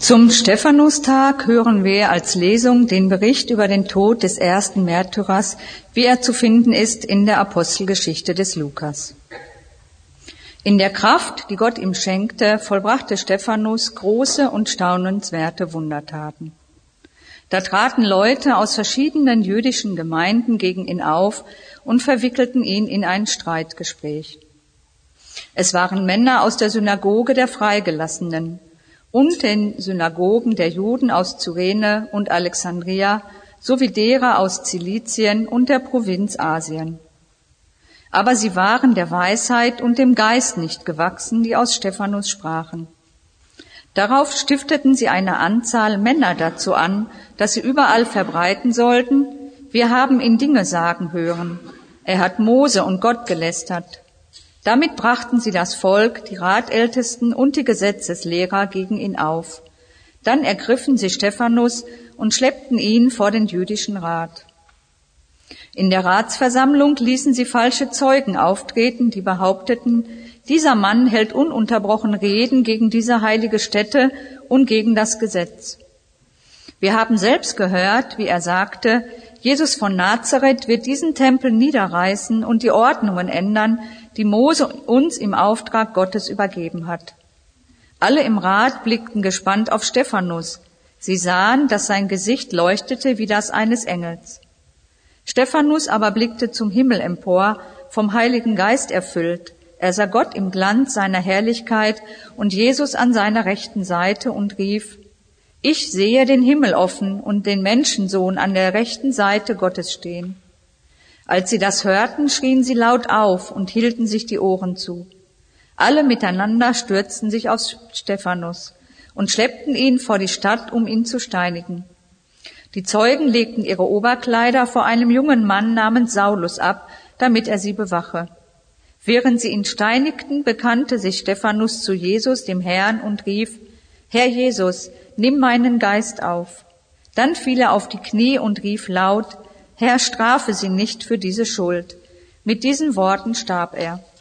Zum Stephanustag hören wir als Lesung den Bericht über den Tod des ersten Märtyrers, wie er zu finden ist in der Apostelgeschichte des Lukas. In der Kraft, die Gott ihm schenkte, vollbrachte Stephanus große und staunenswerte Wundertaten. Da traten Leute aus verschiedenen jüdischen Gemeinden gegen ihn auf und verwickelten ihn in ein Streitgespräch. Es waren Männer aus der Synagoge der Freigelassenen und den Synagogen der Juden aus Cyrene und Alexandria sowie derer aus Zilizien und der Provinz Asien. Aber sie waren der Weisheit und dem Geist nicht gewachsen, die aus Stephanus sprachen. Darauf stifteten sie eine Anzahl Männer dazu an, dass sie überall verbreiten sollten: Wir haben ihn Dinge sagen hören. Er hat Mose und Gott gelästert. Damit brachten sie das Volk, die Ratältesten und die Gesetzeslehrer gegen ihn auf. Dann ergriffen sie Stephanus und schleppten ihn vor den jüdischen Rat. In der Ratsversammlung ließen sie falsche Zeugen auftreten, die behaupteten, dieser Mann hält ununterbrochen Reden gegen diese heilige Stätte und gegen das Gesetz. Wir haben selbst gehört, wie er sagte, Jesus von Nazareth wird diesen Tempel niederreißen und die Ordnungen ändern, die Mose uns im Auftrag Gottes übergeben hat. Alle im Rat blickten gespannt auf Stephanus. Sie sahen, dass sein Gesicht leuchtete wie das eines Engels. Stephanus aber blickte zum Himmel empor, vom Heiligen Geist erfüllt. Er sah Gott im Glanz seiner Herrlichkeit und Jesus an seiner rechten Seite und rief: Ich sehe den Himmel offen und den Menschensohn an der rechten Seite Gottes stehen. Als sie das hörten, schrien sie laut auf und hielten sich die Ohren zu. Alle miteinander stürzten sich auf Stephanus und schleppten ihn vor die Stadt, um ihn zu steinigen. Die Zeugen legten ihre Oberkleider vor einem jungen Mann namens Saulus ab, damit er sie bewache. Während sie ihn steinigten, bekannte sich Stephanus zu Jesus, dem Herrn, und rief: Herr Jesus, nimm meinen Geist auf. Dann fiel er auf die Knie und rief laut: Herr, strafe sie nicht für diese Schuld. Mit diesen Worten starb er.